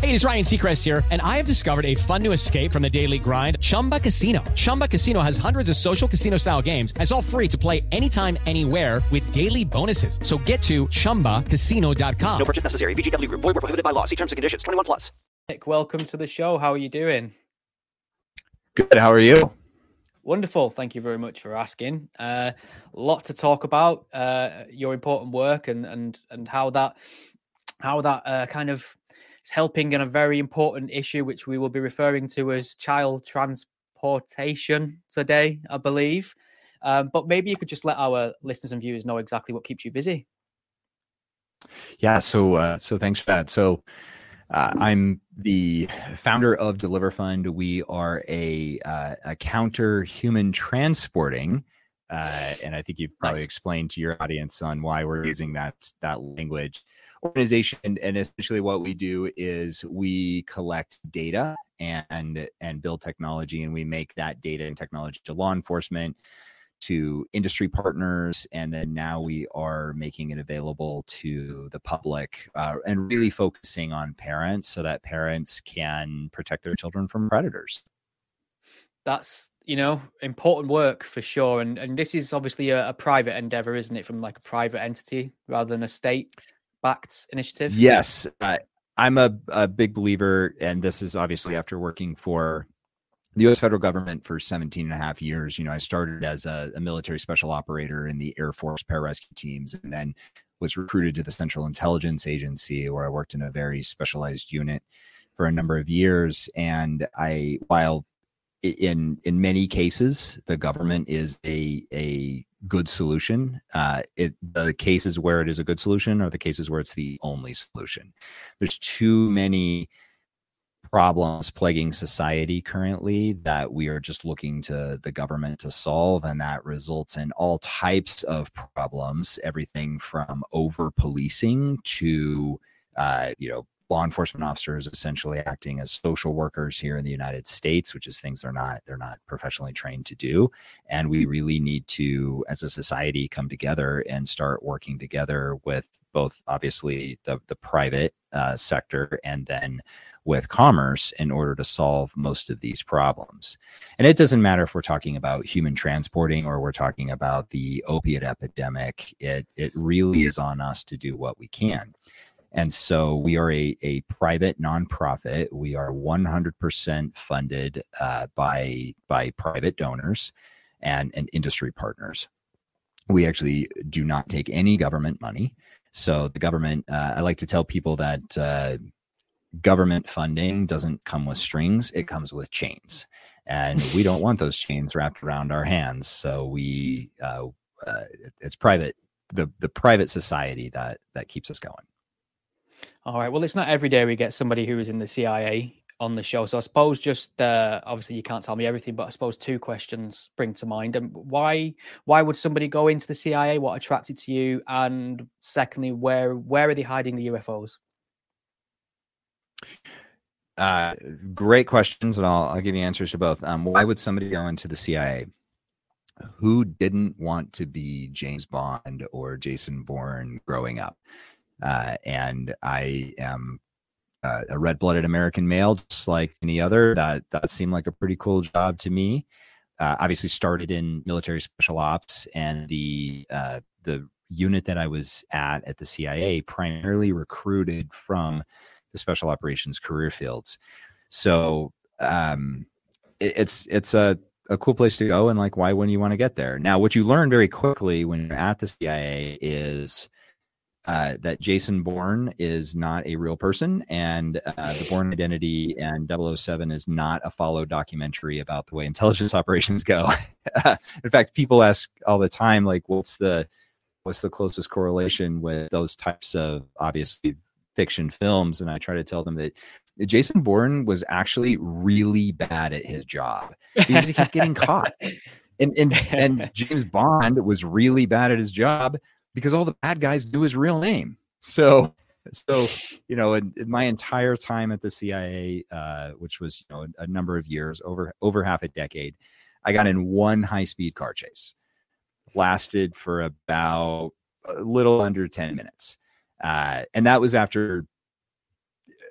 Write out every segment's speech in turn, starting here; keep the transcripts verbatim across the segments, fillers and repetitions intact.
Hey, it's Ryan Seacrest here, and I have discovered a fun new escape from the daily grind, Chumba Casino. Chumba Casino has hundreds of social casino-style games, and it's all free to play anytime, anywhere with daily bonuses. So get to chumba casino dot com. No purchase necessary. V G W Group. Void where prohibited by law. See terms and conditions. twenty-one plus. Nick, welcome to the show. How are you doing? Good. How are you? Wonderful. Thank you very much for asking. A uh, lot to talk about. Uh, your important work and and and how that how that uh, kind of is helping in a very important issue, which we will be referring to as child transportation today, I believe. Um, but maybe you could just let our listeners and viewers know exactly what keeps you busy. Yeah. So uh, so thanks for that. So. Uh, I'm the founder of Deliver Fund. We are a, uh, a counter human transporting, uh, and I think you've probably nice. explained to your audience on why we're using that that language organization. And, and essentially, what we do is we collect data and and build technology, and we make that data and technology to law enforcement, to industry partners, and then now we are making it available to the public, uh, and really focusing on parents so that parents can protect their children from predators. That's, you know, important work for sure. And and this is obviously a, a private endeavor, isn't it? From like a private entity rather than a state-backed initiative. Yes, uh, I'm a, a big believer, and this is obviously after working for the U S federal government for seventeen and a half years. You know, I started as a, a military special operator in the Air Force pararescue teams, and then was recruited to the Central Intelligence Agency, where I worked in a very specialized unit for a number of years. And I, while in in many cases the government is a a good solution, uh, it the cases where it is a good solution are the cases where it's the only solution. There's too many problems plaguing society currently that we are just looking to the government to solve, and that results in all types of problems, everything from over policing to uh, you know law enforcement officers essentially acting as social workers here in the United States, which is things they're not they're not professionally trained to do. And we really need to, as a society, come together and start working together with both obviously the the private uh, sector and then with commerce in order to solve most of these problems. And it doesn't matter if we're talking about human transporting or we're talking about the opiate epidemic. It it really is on us to do what we can. And so we are a, a private nonprofit. We are one hundred percent funded uh, by by private donors and, and industry partners. We actually do not take any government money. So the government, uh, I like to tell people that uh, government funding doesn't come with strings, it comes with chains. And we don't want those chains wrapped around our hands. So we, uh, uh, it's private, the, the private society that, that keeps us going. All right. Well, it's not every day we get somebody who is in the C I A on the show. So I suppose just, uh, obviously you can't tell me everything, but I suppose two questions spring to mind. And why, why would somebody go into the C I A? What attracted to you? And secondly, where, where are they hiding the U F Os? Uh, great questions, and I'll, I'll give you answers to both. Um, why would somebody go into the C I A? Who didn't want to be James Bond or Jason Bourne growing up? Uh, and I am uh, a red-blooded American male, just like any other. That that seemed like a pretty cool job to me. Uh, obviously, started in military special ops, and the uh, the unit that I was at at the C I A primarily recruited from the special operations career fields. So um, it, it's it's a, a cool place to go, and like, why wouldn't you want to get there? Now, what you learn very quickly when you're at the C I A is uh, that Jason Bourne is not a real person, and uh, the Bourne Identity and double oh seven is not a follow documentary about the way intelligence operations go. In fact, people ask all the time, like, what's the what's the closest correlation with those types of obviously fiction films? And I try to tell them that Jason Bourne was actually really bad at his job because he kept getting caught. And, and, and James Bond was really bad at his job because all the bad guys knew his real name. So, so, you know, in, in my entire time at the C I A, uh, which was, you know, a, a number of years, over, over half a decade, I got in one high speed car chase. Lasted for about a little under ten minutes. Uh, and that was after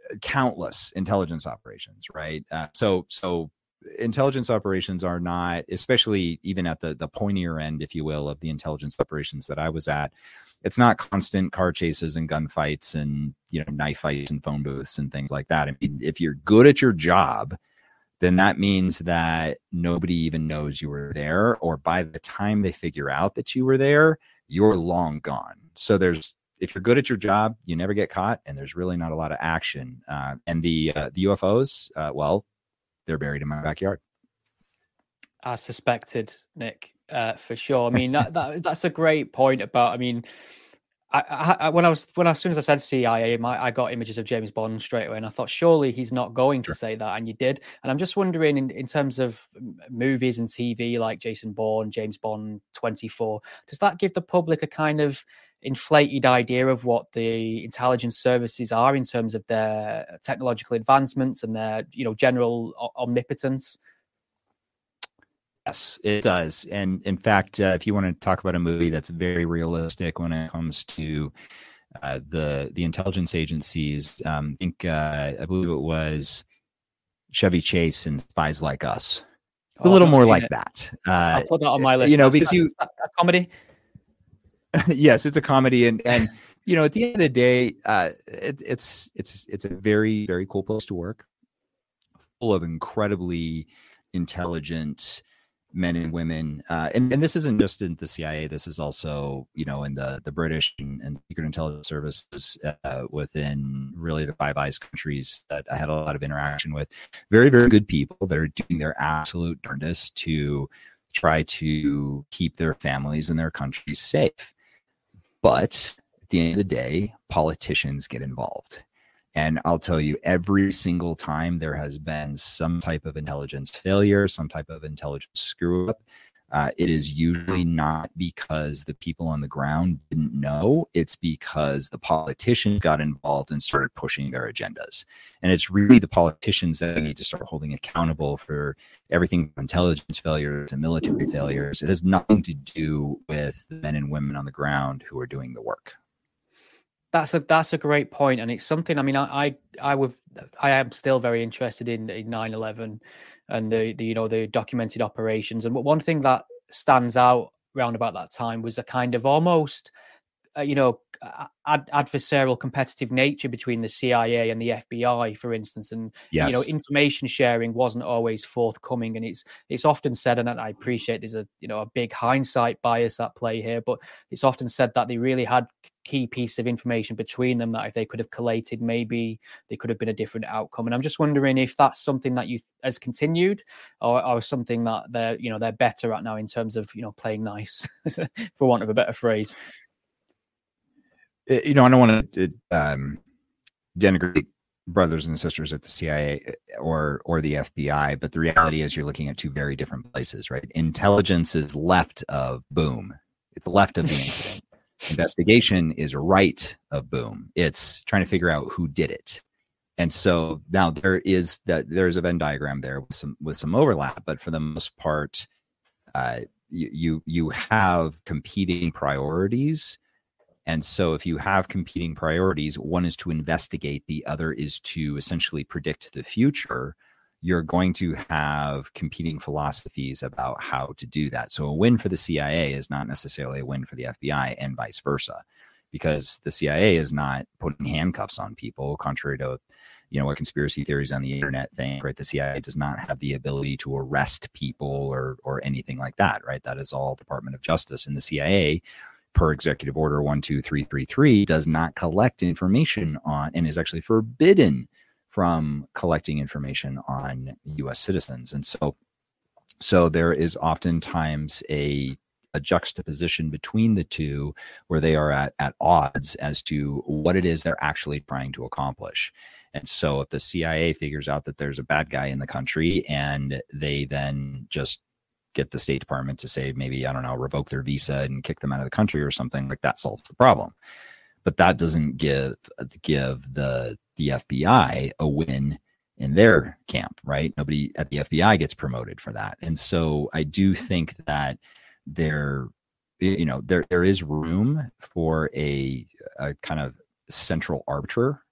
countless intelligence operations, right? Uh, so, so intelligence operations are not, especially even at the the pointier end, if you will, of the intelligence operations that I was at. It's not constant car chases and gunfights and, you know, knife fights and phone booths and things like that. I mean, if you're good at your job, then that means that nobody even knows you were there, or by the time they figure out that you were there, you're long gone. So there's, if you're good at your job, you never get caught, and there's really not a lot of action. Uh, and the uh, the U F Os, uh, well, they're buried in my backyard. As suspected, Nick, uh, for sure. I mean, that, that that's a great point about. I mean, I, I, I when I was when as soon as I said C I A, my, I got images of James Bond straight away, and I thought surely he's not going Sure. to say that, and you did. And I'm just wondering, in, in terms of movies and T V like Jason Bourne, James Bond twenty-four, does that give the public a kind of inflated idea of what the intelligence services are in terms of their technological advancements and their, you know, general omnipotence? Yes, it does. And in fact, uh, if you want to talk about a movie that's very realistic when it comes to uh, the the intelligence agencies, um, I think uh, I believe it was Chevy Chase and Spies Like Us. It's Oh, a little I've not more seen like it. that. Uh, I'll put that on my list. You know, That's- because you that's a comedy. yes, it's a comedy, and and you know, at the end of the day, uh, it, it's it's it's a very very cool place to work, full of incredibly intelligent men and women, uh, and and this isn't just in the C I A. This is also, you know, in the the British and, and Secret Intelligence Services uh, within really the Five Eyes countries that I had a lot of interaction with. Very very good people that are doing their absolute darndest to try to keep their families and their countries safe. But at the end of the day, politicians get involved. And I'll tell you, every single time there has been some type of intelligence failure, some type of intelligence screw up, uh, it is usually not because the people on the ground didn't know. It's because the politicians got involved and started pushing their agendas. And it's really the politicians that need to start holding accountable for everything from intelligence failures to military failures. It has nothing to do with the men and women on the ground who are doing the work. That's a that's a great point, and it's something. I mean, I I, I would I am still very interested in in nine eleven and the, the you know the documented operations. And one thing that stands out around about that time was a kind of almost uh, you know ad- adversarial competitive nature between the C I A and the F B I, for instance. And Yes. you know, information sharing wasn't always forthcoming, and it's it's often said, and I appreciate there's a you know a big hindsight bias at play here, but it's often said that they really had key piece of information between them that if they could have collated, maybe they could have been a different outcome. And I'm just wondering if that's something that you has continued, or, or something that they're you know they're better at now in terms of you know playing nice, for want of a better phrase. You know, I don't want to um, denigrate brothers and sisters at the C I A or or the F B I, but the reality is you're looking at two very different places, right? Intelligence is left of boom. It's left of the incident. Investigation is right of boom. It's trying to figure out who did it. And so now there is that there's a Venn diagram there with some with some overlap, but for the most part, uh, you, you you have competing priorities. And so if you have competing priorities, one is to investigate, the other is to essentially predict the future. You're going to have competing philosophies about how to do that. So a win for the C I A is not necessarily a win for the F B I, and vice versa, because the C I A is not putting handcuffs on people, contrary to, you know, what conspiracy theories on the internet think, right? The C I A does not have the ability to arrest people or or anything like that, right? That is all Department of Justice. And the C I A, per Executive Order one two three three three, does not collect information on, and is actually forbidden from collecting information on U S citizens. And so, so there is oftentimes a, a juxtaposition between the two where they are at, at odds as to what it is they're actually trying to accomplish. And so if the C I A figures out that there's a bad guy in the country and they then just get the State Department to say, maybe, I don't know, revoke their visa and kick them out of the country or something, like that solves the problem. But that doesn't give give the the F B I a win in their camp, right? Nobody at the F B I gets promoted for that. And so I do think that there, you know, there there is room for a, a kind of central arbiter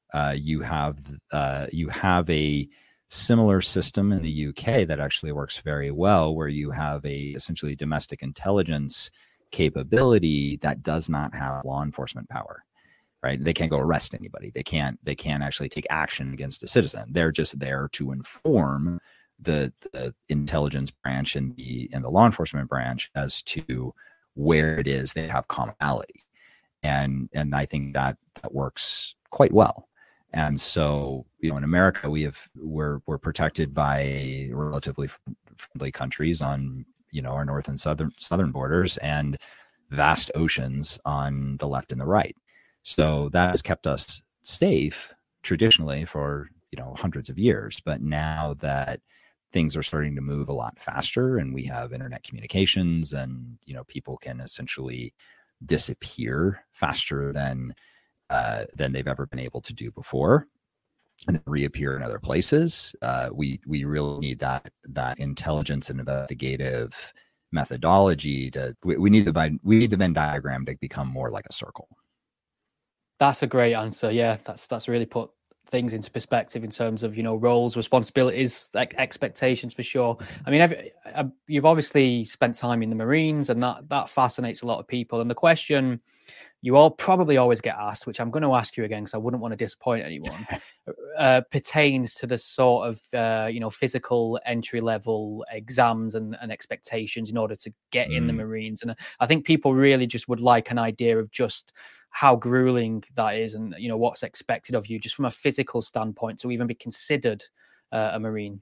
Uh, you have uh, you have a similar system in the U K that actually works very well, where you have a essentially domestic intelligence capability that does not have law enforcement power. Right? They can't go arrest anybody. They can't. They can't actually take action against a citizen. They're just there to inform the, the intelligence branch and the and the law enforcement branch as to where it is they have commonality, and and I think that that works quite well. And so, you know, in America, we have we're we're protected by relatively friendly countries on, you know, our north and southern southern borders, and vast oceans on the left and the right. So that has kept us safe traditionally for, you know, hundreds of years. But now that things are starting to move a lot faster, and we have internet communications, and, you know, people can essentially disappear faster than uh, than they've ever been able to do before, and then reappear in other places. Uh, we we really need that that intelligence and investigative methodology to. We, we need the we need the Venn diagram to become more like a circle. That's a great answer. Yeah, that's that's really put things into perspective in terms of, you know, roles, responsibilities, like expectations for sure. I mean, every, uh, you've obviously spent time in the Marines, and that that fascinates a lot of people. And the question you all probably always get asked, which I'm going to ask you again because I wouldn't want to disappoint anyone, uh, pertains to the sort of uh, you know, physical entry level exams and, and expectations in order to get mm. in the Marines. And I think people really just would like an idea of just how grueling that is, and, you know, what's expected of you just from a physical standpoint to even be considered uh, a Marine.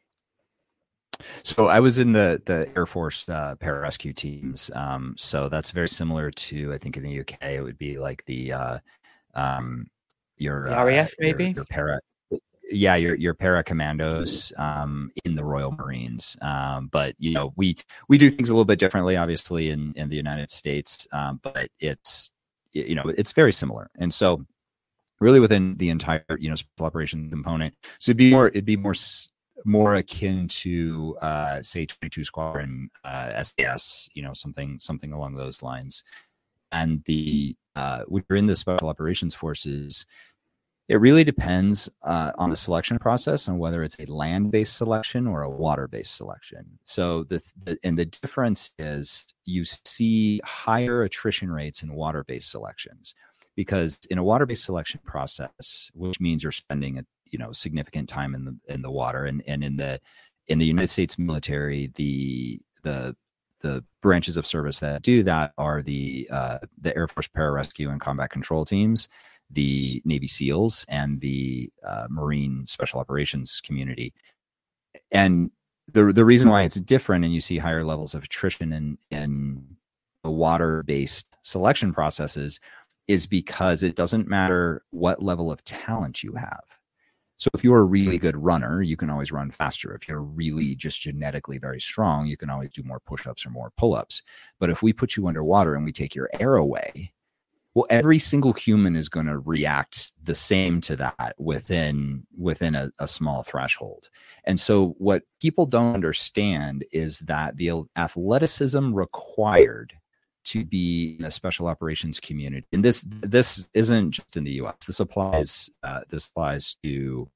So I was in the the Air Force uh, pararescue teams. Um, so that's very similar to, I think in the U K, it would be like the uh, um, your the R A F uh, maybe your, your para. Yeah, your your para commandos um, in the Royal Marines. Um, but, you know, we we do things a little bit differently, obviously, in in the United States. Um, but it's, you know, it's very similar. And so really within the entire, you know, special operation component, so it'd be more, it'd be more, more akin to, uh, say twenty-two Squadron, uh, S A S, you know, something, something along those lines. And the, uh, when you're in the special operations forces, it really depends uh, on the selection process, on whether it's a land-based selection or a water-based selection. So the, the and the difference is you see higher attrition rates in water-based selections, because in a water-based selection process, which means you're spending a you know significant time in the in the water, and and in the in the United States military, the the the branches of service that do that are the uh, the Air Force Pararescue and Combat Control Teams, the Navy SEALs, and the uh, Marine Special Operations community. And the the reason why it's different, and you see higher levels of attrition in in the water-based selection processes, is because it doesn't matter what level of talent you have. So if you're a really good runner, you can always run faster. If you're really just genetically very strong, you can always do more push-ups or more pull-ups. But if we put you underwater and we take your air away, well, every single human is going to react the same to that within within a, a small threshold. And so what people don't understand is that the athleticism required to be in a special operations community, and this this isn't just in the U S. This applies uh, this applies to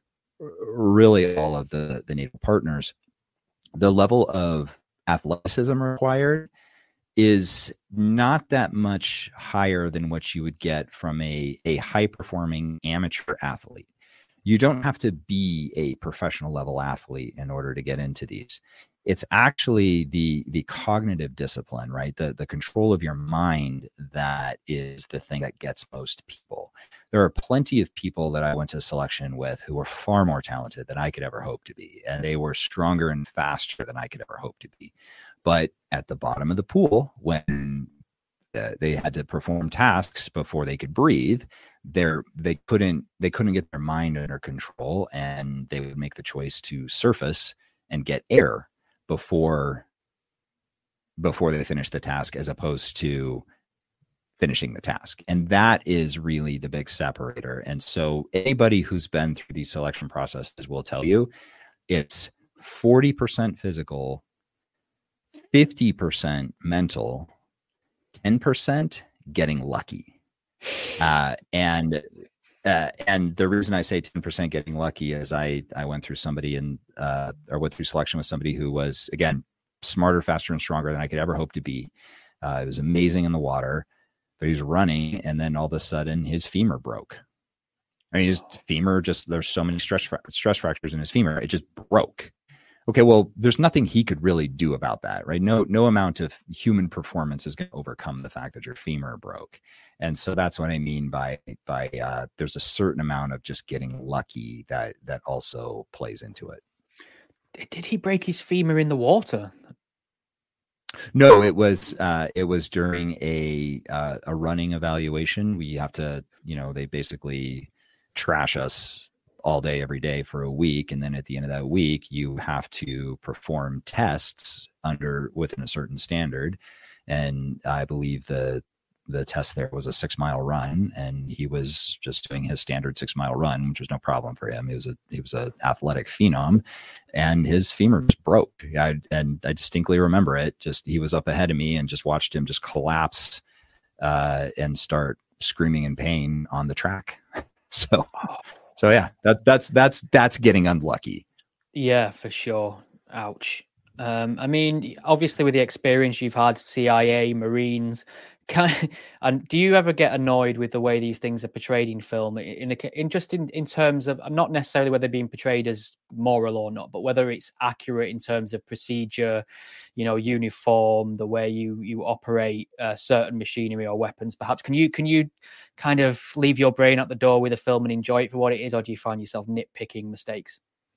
really all of the the NATO partners. The level of athleticism required is not that much higher than what you would get from a a high performing amateur athlete. You don't have to be a professional level athlete in order to get into these. It's actually the the cognitive discipline, right? The the control of your mind that is the thing that gets most people. There are plenty of people that I went to selection with who were far more talented than I could ever hope to be, and they were stronger and faster than I could ever hope to be. But at the bottom of the pool, when uh, they had to perform tasks before they could breathe, they're, they couldn't they couldn't get their mind under control, and they would make the choice to surface and get air before before they finish the task, as opposed to finishing the task. And that is really the big separator. And so anybody who's been through these selection processes will tell you it's forty percent physical, fifty percent mental, ten percent getting lucky. Uh, and Uh, and the reason I say ten percent getting lucky is I, I went through somebody and, uh, or went through selection with somebody who was, again, smarter, faster, and stronger than I could ever hope to be. Uh, it was amazing in the water, but he was running. And then all of a sudden his femur broke. I mean, his femur just, there's so many stress, stress fractures in his femur. It just broke. Okay, well, there's nothing he could really do about that, right? No, no amount of human performance is going to overcome the fact that your femur broke. And so that's what I mean by by uh, there's a certain amount of just getting lucky that that also plays into it. Did he break his femur in the water? No, it was uh, it was during a uh, a running evaluation. We have to, you know, they basically trash us all day, every day for a week. And then at the end of that week, you have to perform tests under within a certain standard. And I believe the, the test there was a six mile run, and he was just doing his standard six mile run, which was no problem for him. He was a, he was a athletic phenom, and his femur just broke. I, and I distinctly remember it. Just, he was up ahead of me and just watched him just collapse uh, and start screaming in pain on the track. So, So yeah, that, that's that's that's getting unlucky. Yeah, for sure. Ouch. Um, I mean, obviously, with the experience you've had, C I A, Marines, can, and do you ever get annoyed with the way these things are portrayed in film? In, a, in just in, in terms of not necessarily whether they're being portrayed as moral or not, but whether it's accurate in terms of procedure, you know, uniform, the way you you operate uh, certain machinery or weapons. Perhaps can you can you kind of leave your brain at the door with a film and enjoy it for what it is, or do you find yourself nitpicking mistakes?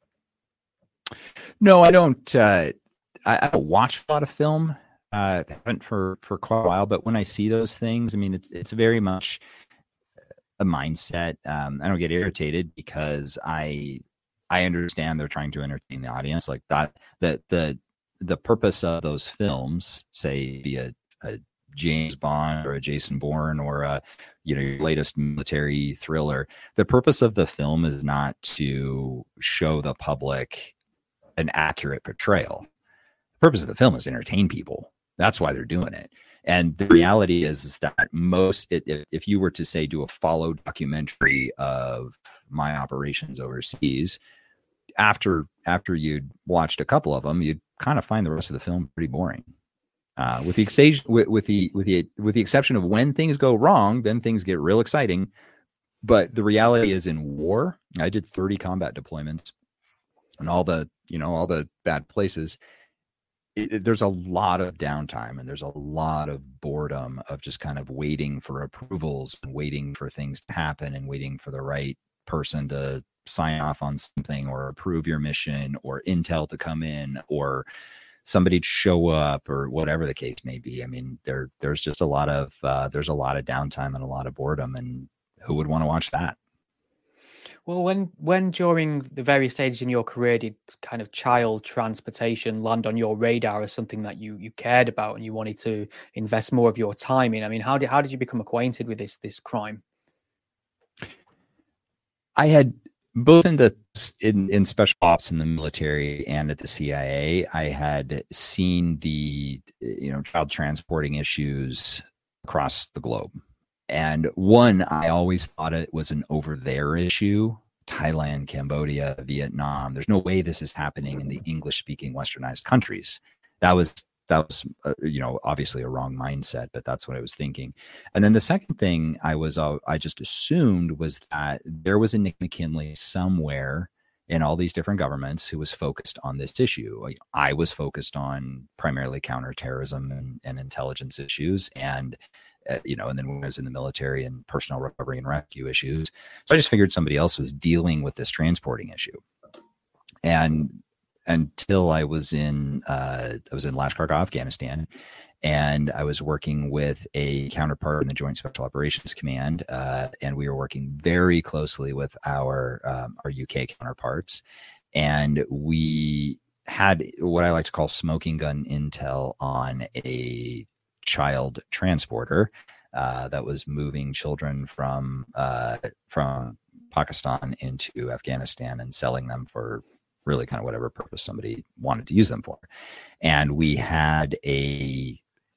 No, I don't. Uh, I, I don't watch a lot of film. Uh, I haven't for for quite a while, but when I see those things, I mean, it's it's very much a mindset. Um, I don't get irritated because I I understand they're trying to entertain the audience. Like that, the the the purpose of those films, say, be a, a James Bond or a Jason Bourne or a, you know, your latest military thriller. The purpose of the film is not to show the public an accurate portrayal. The purpose of the film is to entertain people. That's why they're doing it. And the reality is, is that most, it, if, if you were to say, do a follow documentary of my operations overseas, after, after you'd watched a couple of them, you'd kind of find the rest of the film pretty boring. Uh, with the exception, with, with the, with the, with the exception of when things go wrong, then things get real exciting. But the reality is, in war, I did thirty combat deployments and all the, you know, all the bad places. It, it, there's a lot of downtime, and there's a lot of boredom of just kind of waiting for approvals and waiting for things to happen and waiting for the right person to sign off on something or approve your mission or intel to come in or somebody to show up or whatever the case may be. I mean, there, there's just a lot of, uh, there's a lot of downtime and a lot of boredom, and who would want to watch that? Well, when when during the various stages in your career did kind of child transportation land on your radar as something that you you cared about and you wanted to invest more of your time in? I mean, how did how did you become acquainted with this this crime? I had both in the in, in special ops in the military and at the C I A, I had seen the, you know, child transporting issues across the globe. And one, I always thought it was an over there issue. Thailand, Cambodia, Vietnam. There's no way this is happening in the English speaking westernized countries. That was, that was, uh, you know, obviously a wrong mindset, but that's what I was thinking. And then the second thing I was, uh, I just assumed was that there was a Nick McKinley somewhere in all these different governments who was focused on this issue. I was focused on primarily counterterrorism and, and intelligence issues. And Uh, you know, and then when I was in the military and personnel recovery and rescue issues. So I just figured somebody else was dealing with this transporting issue. And until I was in, uh, I was in Lashkar, Afghanistan, and I was working with a counterpart in the Joint Special Operations Command, uh, and we were working very closely with our um, our U K counterparts, and we had what I like to call smoking gun intel on a child transporter uh, that was moving children from uh, from Pakistan into Afghanistan and selling them for really kind of whatever purpose somebody wanted to use them for. And we had a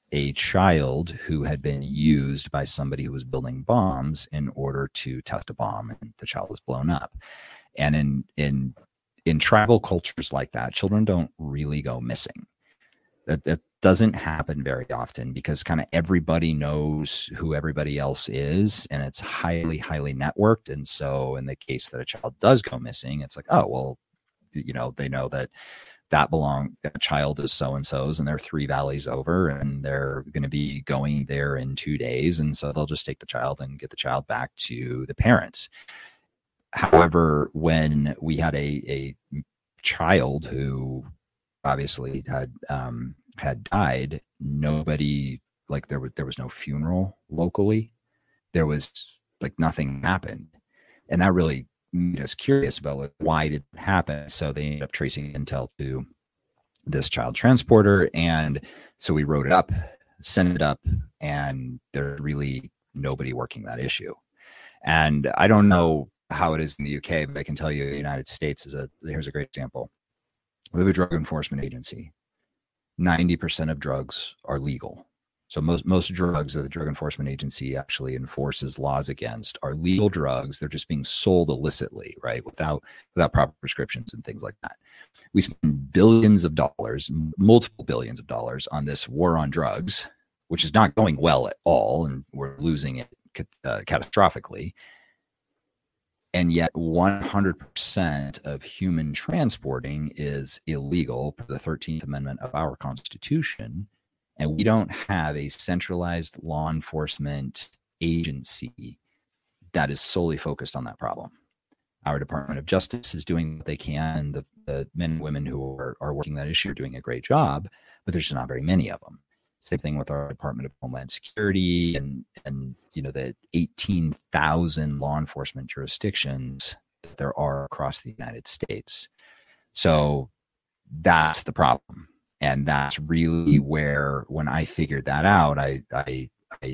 a child who had been used by somebody who was building bombs in order to test a bomb, and the child was blown up. And in in in tribal cultures like that, children don't really go missing. That that doesn't happen very often because kind of everybody knows who everybody else is, and it's highly, highly networked. And so in the case that a child does go missing, it's like, oh, well, you know, they know that that belong that child is so-and-so's and they're three valleys over and they're going to be going there in two days. And so they'll just take the child and get the child back to the parents. However, when we had a, a child who obviously had, um, had died, nobody, like there was, there was no funeral locally. There was like nothing happened. And that really made us curious about like, why did it happen? So they ended up tracing intel to this child transporter. And so we wrote it up, sent it up, and there's really nobody working that issue. And I don't know how it is in the U K, but I can tell you the United States is a, here's a great example. We have a drug enforcement agency. ninety percent of drugs are legal. So most, most drugs that the Drug Enforcement Agency actually enforces laws against are legal drugs. They're just being sold illicitly, right? Without, without proper prescriptions and things like that. We spend billions of dollars, multiple billions of dollars on this war on drugs, which is not going well at all. And we're losing it uh, catastrophically. And yet one hundred percent of human transporting is illegal per the thirteenth Amendment of our Constitution. And we don't have a centralized law enforcement agency that is solely focused on that problem. Our Department of Justice is doing what they can, and the, the men and women who are, are working that issue are doing a great job, but there's just not very many of them. Same thing with our Department of Homeland Security and, and you know, the eighteen thousand law enforcement jurisdictions that there are across the United States. So that's the problem. And that's really where, when I figured that out, I, I, I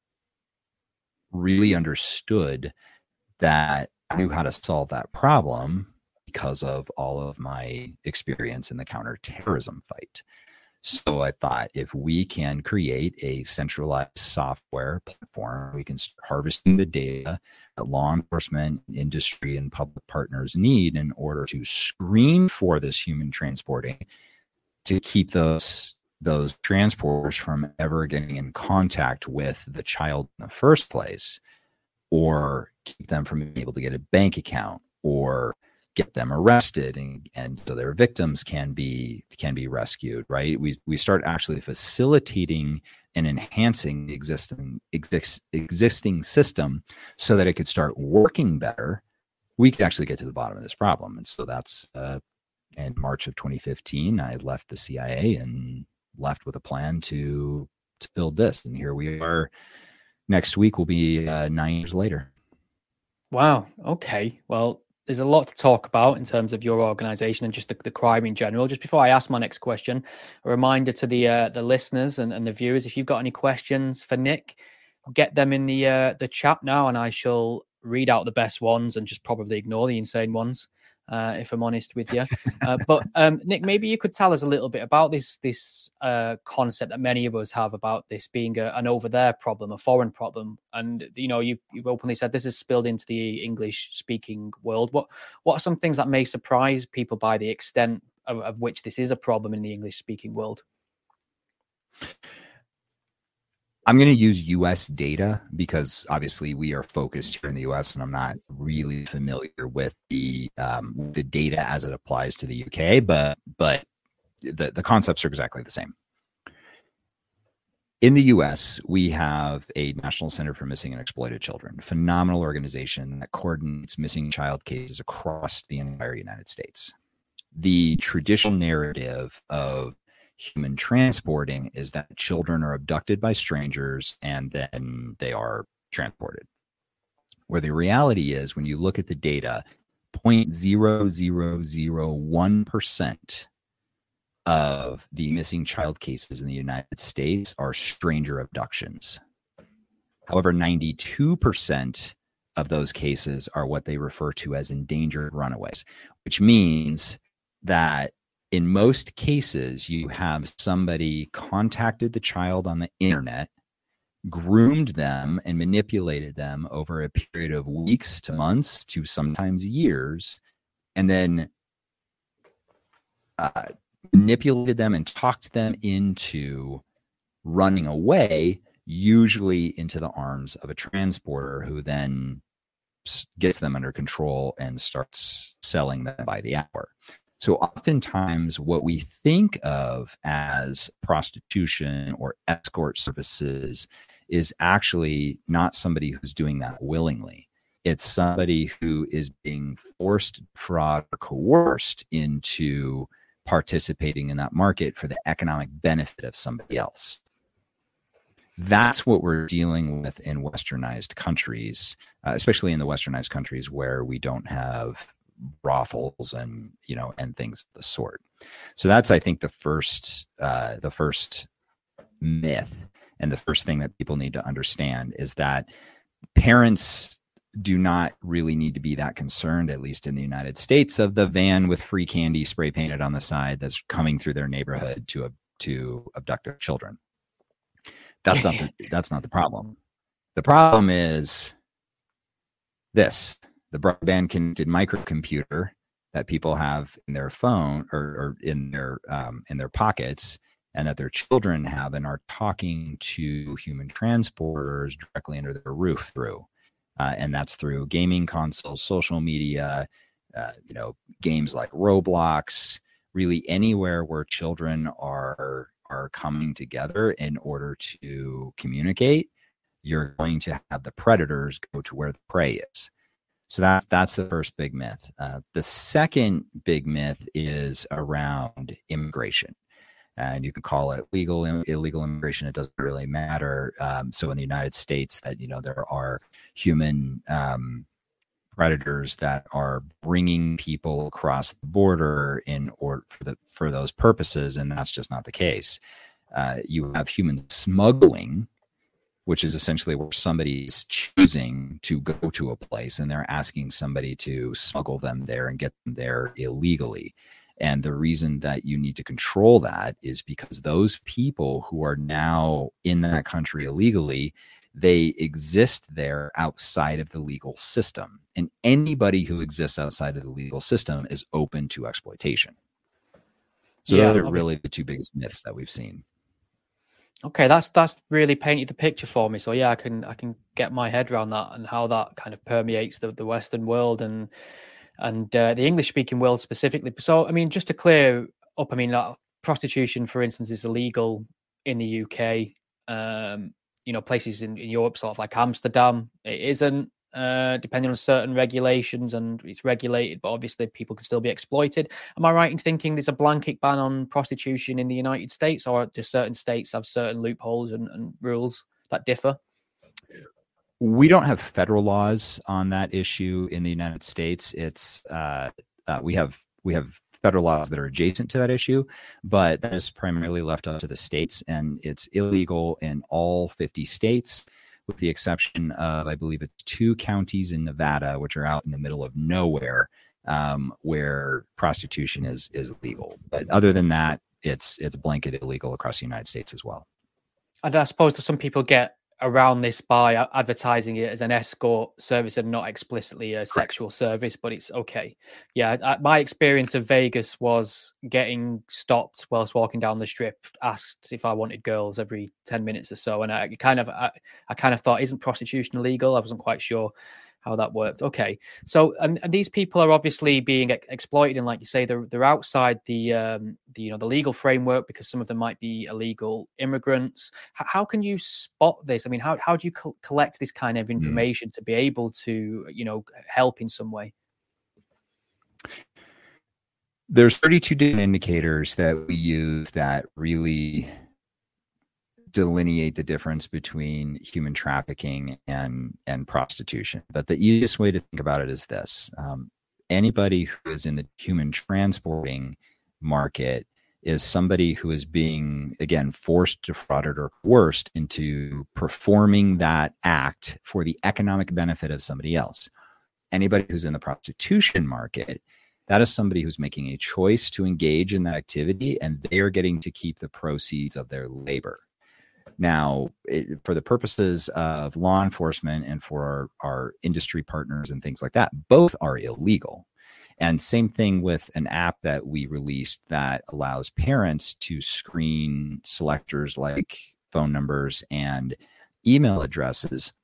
really understood that I knew how to solve that problem because of all of my experience in the counterterrorism fight. So I thought, if we can create a centralized software platform, we can start harvesting the data that law enforcement, industry, and public partners need in order to screen for this human transporting, to keep those those transporters from ever getting in contact with the child in the first place, or keep them from being able to get a bank account, or get them arrested, and, and so their victims can be can be rescued, right? We we start actually facilitating and enhancing the existing exist, existing system so that it could start working better. We could actually get to the bottom of this problem. And so that's uh, in March of twenty fifteen, I left the C I A and left with a plan to to build this. And here we are. Next week will be uh, nine years later. Wow. Okay. Well, there's a lot to talk about in terms of your organization and just the, the crime in general. Just before I ask my next question, a reminder to the uh, the listeners and, and the viewers, if you've got any questions for Nick, get them in the uh, the chat now, and I shall read out the best ones and just probably ignore the insane ones, uh, if I'm honest with you. Uh, but um, Nick, maybe you could tell us a little bit about this this uh, concept that many of us have about this being a, an over there problem, a foreign problem. And, you know, you, you've openly said this is spilled into the English speaking world. What, what are some things that may surprise people by the extent of, of which this is a problem in the English speaking world? I'm going to use U S data because obviously we are focused here in the U S, and I'm not really familiar with the um, the data as it applies to the U K, but but the, the concepts are exactly the same. In the U S, we have a National Center for Missing and Exploited Children, a phenomenal organization that coordinates missing child cases across the entire United States. The traditional narrative of human transporting is that children are abducted by strangers and then they are transported. Where the reality is, when you look at the data, zero point zero zero zero one percent of the missing child cases in the United States are stranger abductions. However, ninety-two percent of those cases are what they refer to as endangered runaways, which means that in most cases, you have somebody contacted the child on the internet, groomed them and manipulated them over a period of weeks to months to sometimes years, and then uh, manipulated them and talked them into running away, usually into the arms of a transporter who then gets them under control and starts selling them by the hour. So oftentimes what we think of as prostitution or escort services is actually not somebody who's doing that willingly. It's somebody who is being forced, fraud, or coerced into participating in that market for the economic benefit of somebody else. That's what we're dealing with in westernized countries, uh, especially in the westernized countries where we don't have brothels and, you know, and things of the sort. So that's, I think, the first, uh, the first myth, and the first thing that people need to understand is that parents do not really need to be that concerned, at least in the United States, of the van with free candy spray painted on the side that's coming through their neighborhood to, uh, to abduct their children. That's not the, that's not the problem. The problem is this: the broadband connected microcomputer that people have in their phone or, or in their um, in their pockets, and that their children have and are talking to human transporters directly under their roof through, uh, and that's through gaming consoles, social media, uh, you know, games like Roblox. Really, anywhere where children are. are coming together in order to communicate, you're going to have the predators go to where the prey is. So that, that's the first big myth. Uh, the second big myth is around immigration. And you can call it legal, illegal immigration. It doesn't really matter. Um, so in the United States, that, you know, there are human um, predators that are bringing people across the border in order for the for those purposes, and that's just not the case. Uh, you have human smuggling, which is essentially where somebody is choosing to go to a place and they're asking somebody to smuggle them there and get them there illegally. And the reason that you need to control that is because those people who are now in that country illegally, they exist there outside of the legal system. And anybody who exists outside of the legal system is open to exploitation. So yeah, those are really the two biggest myths that we've seen. Okay, that's that's really painted the picture for me. So yeah, I can I can get my head around that and how that kind of permeates the, the Western world and and uh, the English speaking world specifically. So I mean, just to clear up, I mean, like, prostitution, for instance, is illegal in the U K. Um, you know, places in, in Europe, sort of like Amsterdam, it isn't, uh, depending on certain regulations, and it's regulated, but obviously people can still be exploited. Am I right in thinking there's a blanket ban on prostitution in the United States, or do certain states have certain loopholes and, and rules that differ? We don't have federal laws on that issue in the United States. It's uh, uh, we have we have federal laws that are adjacent to that issue, but that is primarily left up to the states, and it's illegal in all fifty states, with the exception of, I believe it's two counties in Nevada, which are out in the middle of nowhere, um, where prostitution is is legal. But other than that, it's it's blanket illegal across the United States as well. And I suppose that some people get around this by advertising it as an escort service and not explicitly a Correct. Sexual service, but it's okay. Yeah, I, my experience of Vegas was getting stopped whilst walking down the strip, asked if I wanted girls every ten minutes or so, and I kind of I, I kind of thought, isn't prostitution illegal? I wasn't quite sure how that worked. Okay, so and, and these people are obviously being ex- exploited, and like you say, they're they're outside the um the you know the legal framework, because some of them might be illegal immigrants. H- how can you spot this? I mean, how how do you co- collect this kind of information mm. to be able to you know help in some way? There's thirty-two different indicators that we use that really delineate the difference between human trafficking and and prostitution. But the easiest way to think about it is this: um, anybody who is in the human transporting market is somebody who is being, again, forced, defrauded, or coerced into performing that act for the economic benefit of somebody else. Anybody who's in the prostitution market, that is somebody who's making a choice to engage in that activity, and they are getting to keep the proceeds of their labor. Now, it, for the purposes of law enforcement and for our, our industry partners and things like that, both are illegal. And same thing with an app that we released that allows parents to screen selectors like phone numbers and email addresses.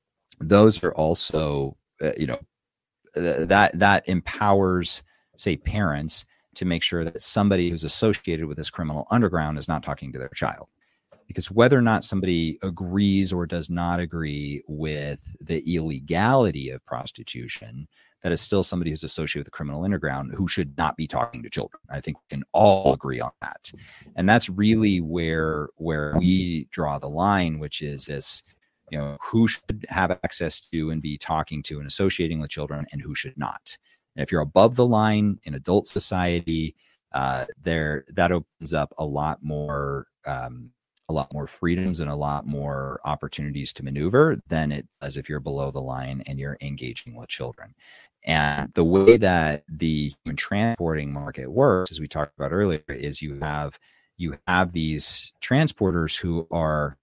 Those are also, uh, you know, th- that that empowers, say, parents to make sure that somebody who's associated with this criminal underground is not talking to their child. Because whether or not somebody agrees or does not agree with the illegality of prostitution, that is still somebody who's associated with the criminal underground who should not be talking to children. I think we can all agree on that. And that's really where, where we draw the line, which is this, you know, who should have access to and be talking to and associating with children and who should not. And if you're above the line in adult society, uh, there that opens up a lot more um, a lot more freedoms and a lot more opportunities to maneuver than it does if you're below the line and you're engaging with children. And the way that the human transporting market works, as we talked about earlier, is you have you have these transporters who are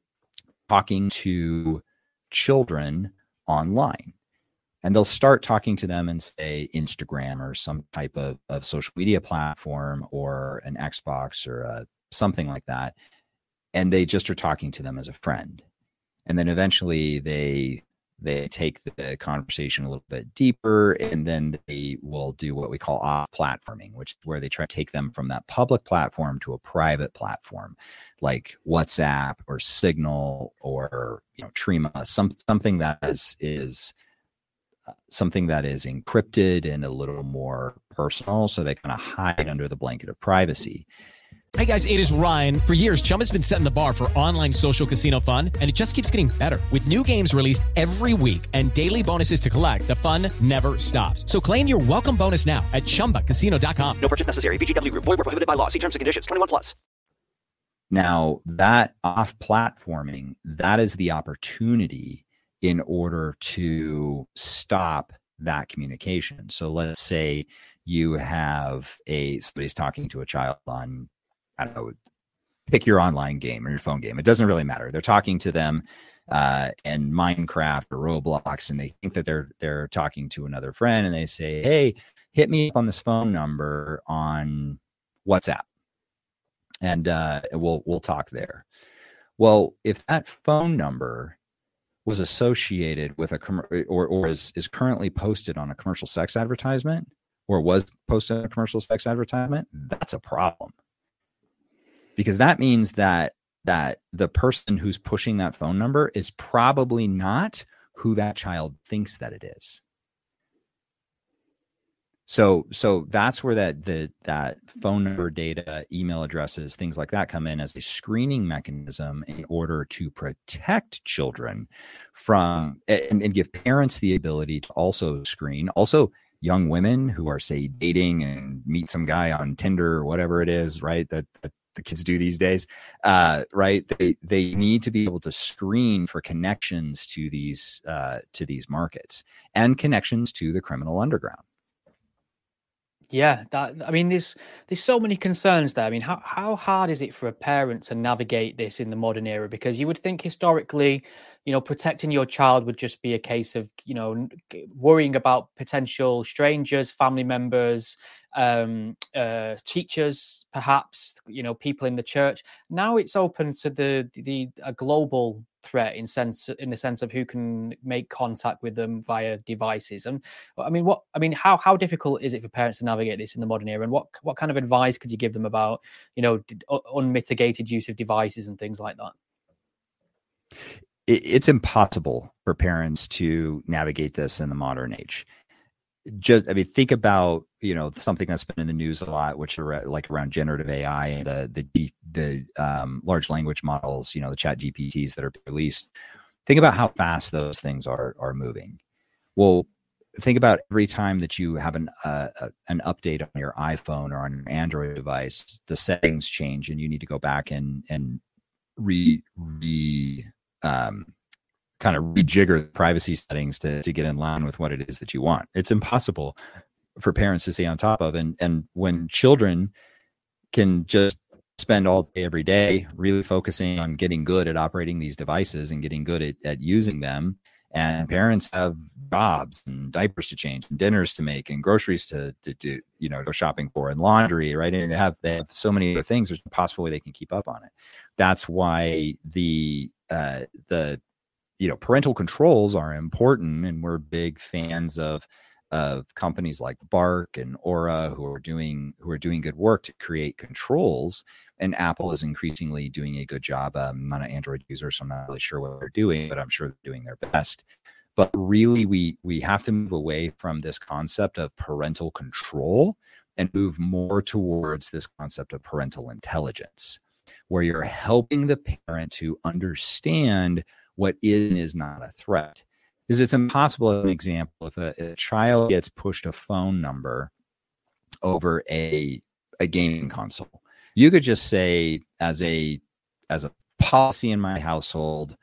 talking to children online. And they'll start talking to them in, say, Instagram or some type of, of social media platform or an Xbox or a, something like that. And they just are talking to them as a friend. And then eventually they they take the conversation a little bit deeper, and then they will do what we call off-platforming, which is where they try to take them from that public platform to a private platform, like WhatsApp or Signal or, you know, Trima, some, something that is, is something that is encrypted and a little more personal, so they kind of hide under the blanket of privacy. Hey guys, it is Ryan. For years, Chum has been setting the bar for online social casino fun, and it just keeps getting better. With new games released every week and daily bonuses to collect, the fun never stops. So claim your welcome bonus now at chumba casino dot com. No purchase necessary. V G W Group. Void where prohibited by law. See terms and conditions. twenty-one plus. Now, that off-platforming, that is the opportunity in order to stop that communication. So let's say you have a somebody's talking to a child on, I don't know, pick your online game or your phone game. It doesn't really matter. They're talking to them uh, in Minecraft or Roblox, and they think that they're they're talking to another friend, and they say, "Hey, hit me up on this phone number on WhatsApp, and uh, we'll we'll talk there." Well, if that phone number was associated with a com- or or is is currently posted on a commercial sex advertisement, or was posted on a commercial sex advertisement, that's a problem. Because that means that that the person who's pushing that phone number is probably not who that child thinks that it is. So so that's where that the that phone number data, email addresses, things like that come in as a screening mechanism in order to protect children from and, and give parents the ability to also screen. Also, young women who are, say, dating and meet some guy on Tinder or whatever it is, right? That, that the kids do these days, uh, right? They they need to be able to screen for connections to these uh, to these markets and connections to the criminal underground. Yeah, that I mean, there's there's so many concerns there. I mean, how how hard is it for a parent to navigate this in the modern era? Because you would think historically, you know, protecting your child would just be a case of, you know, worrying about potential strangers, family members, um, uh, teachers, perhaps, you know, people in the church. Now it's open to the the a global threat in sense in the sense of who can make contact with them via devices. And I mean, what I mean, how how difficult is it for parents to navigate this in the modern era? And what what kind of advice could you give them about, you know, unmitigated use of devices and things like that? It's impossible for parents to navigate this in the modern age. Just, I mean, think about, you know, something that's been in the news a lot, which are like around generative A I and the the the um, large language models, you know, the Chat G P Ts that are released. Think about how fast those things are are moving. Well, think about every time that you have an uh, an update on your iPhone or on your Android device, the settings change, and you need to go back and and re re um, kind of rejigger the privacy settings to, to get in line with what it is that you want. It's impossible for parents to stay on top of. And and when children can just spend all day every day really focusing on getting good at operating these devices and getting good at, at using them, and parents have jobs and diapers to change and dinners to make and groceries to to do, you know, go shopping for, and laundry, right? And they have they have so many other things. There's no possible way they can keep up on it. That's why the uh, the you know parental controls are important, and we're big fans of of companies like Bark and Aura who are doing who are doing good work to create controls. And Apple is increasingly doing a good job. Um, I'm not an Android user, so I'm not really sure what they're doing, but I'm sure they're doing their best. But really, we we have to move away from this concept of parental control and move more towards this concept of parental intelligence, where you're helping the parent to understand what is and is not a threat. Because it's impossible, as an example, if a, a child gets pushed a phone number over a a gaming console, you could just say, as a as a policy in my household,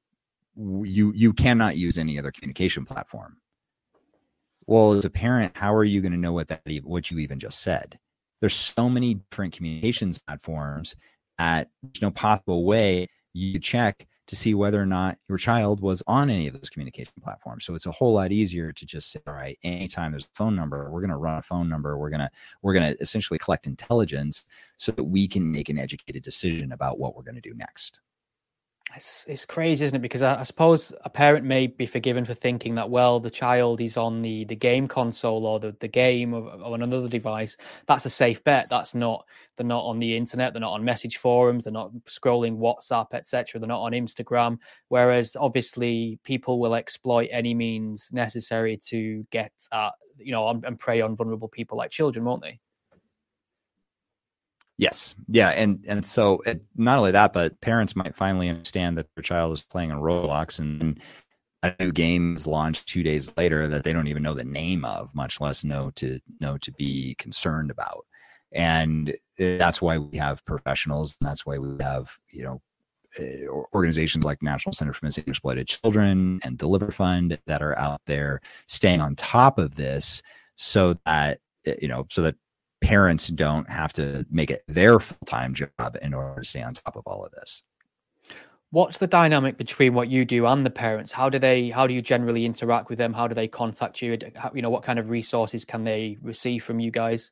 you you cannot use any other communication platform. Well, as a parent, how are you going to know what that what you even just said? There's so many different communications platforms at there's no possible way you check to see whether or not your child was on any of those communication platforms. So it's a whole lot easier to just say, all right, anytime there's a phone number, we're going to run a phone number. We're going to, we're going to essentially collect intelligence so that we can make an educated decision about what we're going to do next. It's, it's crazy, isn't it? Because I, I suppose a parent may be forgiven for thinking that, well, the child is on the, the game console or the, the game or, or on another device. That's a safe bet. That's not, they're not on the internet. They're not on message forums. They're not scrolling WhatsApp, et cetera. They're not on Instagram. Whereas obviously people will exploit any means necessary to get at, you know, and, and prey on vulnerable people like children, won't they? Yes. Yeah. And and so it, not only that, but parents might finally understand that their child is playing on Roblox and a new game is launched two days later that they don't even know the name of, much less know to know to be concerned about. And that's why we have professionals, and that's why we have, you know, organizations like National Center for Missing and Exploited Children and Deliver Fund that are out there staying on top of this so that, you know, so that parents don't have to make it their full-time job in order to stay on top of all of this. What's the dynamic between what you do and the parents? How do they, how do you generally interact with them? How do they contact you? How, you know, what kind of resources can they receive from you guys?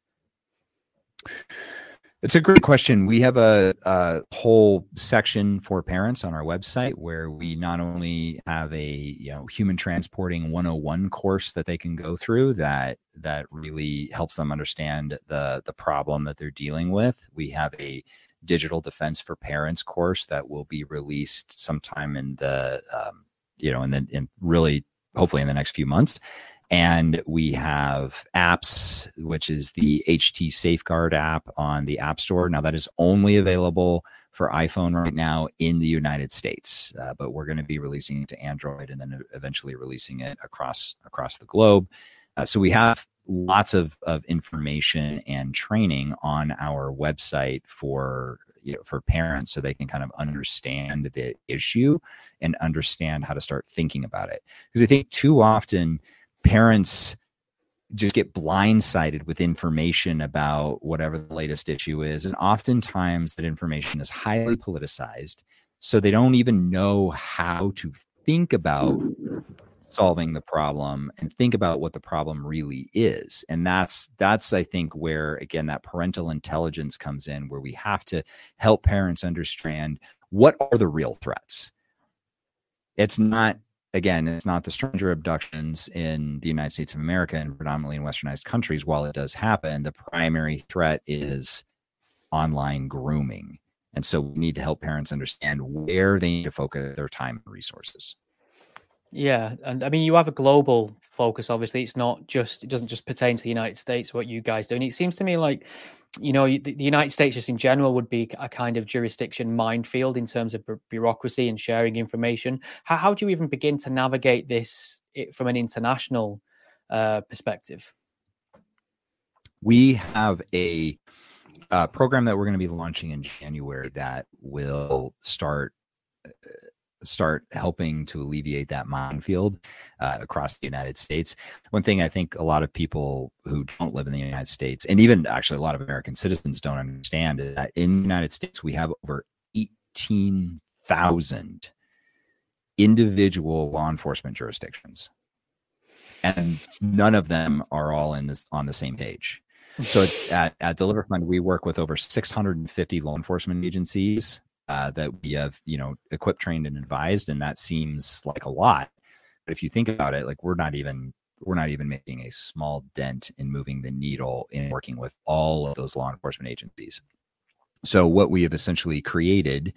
It's a great question. We have a, a whole section for parents on our website where we not only have a, you know, human transporting one oh one course that they can go through that that really helps them understand the the problem that they're dealing with. We have a digital defense for parents course that will be released sometime in the um, you know, and then in really hopefully in the next few months. And we have apps, which is the H T Safeguard app on the App Store. Now, that is only available for iPhone right now in the United States, uh, but we're going to be releasing it to Android and then eventually releasing it across across the globe. Uh, so we have lots of, of information and training on our website for you know for parents so they can kind of understand the issue and understand how to start thinking about it. Because I think too often parents just get blindsided with information about whatever the latest issue is. And oftentimes that information is highly politicized. So they don't even know how to think about solving the problem and think about what the problem really is. And that's, that's, I think, where, again, that parental intelligence comes in, where we have to help parents understand what are the real threats. It's not, Again, it's not the stranger abductions in the United States of America and predominantly in westernized countries. While it does happen, the primary threat is online grooming. And so we need to help parents understand where they need to focus their time and resources. Yeah. And I mean, you have a global focus, obviously. It's not just, it doesn't just pertain to the United States, what you guys do. And it seems to me like, you know, the, the United States just in general would be a kind of jurisdiction minefield in terms of bureaucracy and sharing information. How, how do you even begin to navigate this from an international uh, perspective? We have a uh, program that we're going to be launching in January that will start start helping to alleviate that minefield uh, across the United States. One thing I think a lot of people who don't live in the United States, and even actually a lot of American citizens don't understand, is that in the United States, we have over eighteen thousand individual law enforcement jurisdictions. And none of them are all in this on the same page. So at, at Deliver Fund, we work with over six hundred fifty law enforcement agencies uh, that we have, you know, equipped, trained, and advised. And that seems like a lot. But if you think about it, like we're not even we're not even making a small dent in moving the needle in working with all of those law enforcement agencies. So what we have essentially created